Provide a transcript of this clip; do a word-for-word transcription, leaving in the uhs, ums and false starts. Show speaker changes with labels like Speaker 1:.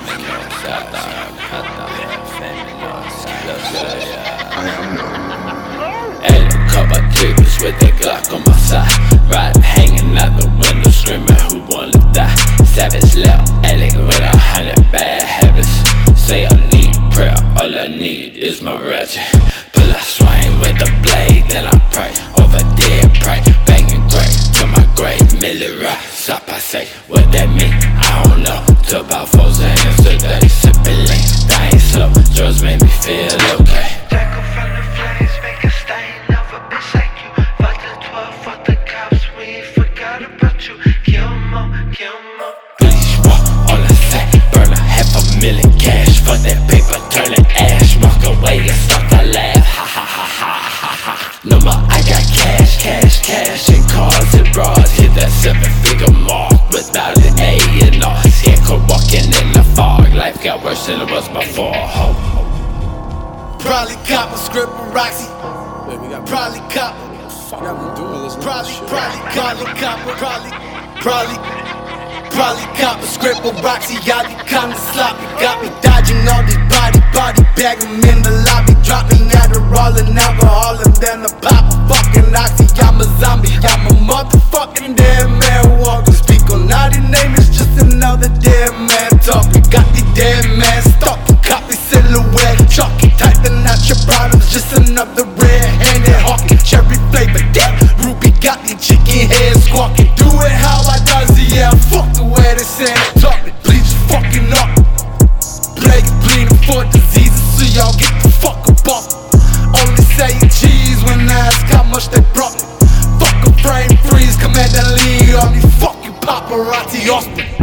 Speaker 1: Hey, a couple creepers with that Glock on my side, riding, hanging out the window, screaming, who wanna die? Savage left, Alec with a hundred bad habits. Say I need prayer, all I need is my ratchet. Pull a swing with the blade, then I pray over dead prey, banging great to my grave. Millie rock, stop, I say, what that mean? I don't know. Took about four seconds today, sipping lean, dying slow. Drugs make me feel okay.
Speaker 2: Jack up from the flames, make a stain of a bitch like you. Fuck the twelve, fuck the cops, we ain't forgot about you. Kill 'em all, kill 'em all.
Speaker 1: Please walk, all I say, burn a half a million cash. Fuck that paper, turn it ash. Walk away and start to laugh, ha ha ha ha ha ha. No more, I got cash, cash, cash, and cars and bras. Hit that seven figure mark without an A and R. Scarecrow walking in the fog, life got worse than it was before. Ho, ho.
Speaker 3: Probably cop a script with Roxy.
Speaker 4: Wait, we got
Speaker 3: Probably cop.
Speaker 4: fuck I'm doing this.
Speaker 3: Probably, probably, probably cop. Probably, probably, probably cop a script with Roxy. Y'all be kinda sloppy. Got me dodging all these body, body bag 'em in the lobby. Dropping Adderall and alcohol and then a pop a fucking oxy. I'm a zombie. I'm a motherfucking dead man walking. Speak on naughty name, it's just another dead man talking. Got the dead man stalking. Copy silhouette chalky. Typing out your problems, just another red-handed hawking. Cherry flavor dip. Ruby got the chicken head squawking. Do it how I does it, yeah. Fuck the way they say it. Talk it, bleach fucking up. Plague bleeding for diseases, so y'all get the fuck up off. Only saying cheese when I ask how much they brought me. Fuck a frame freeze, Commander Lee on these fucking paparazzi Austin.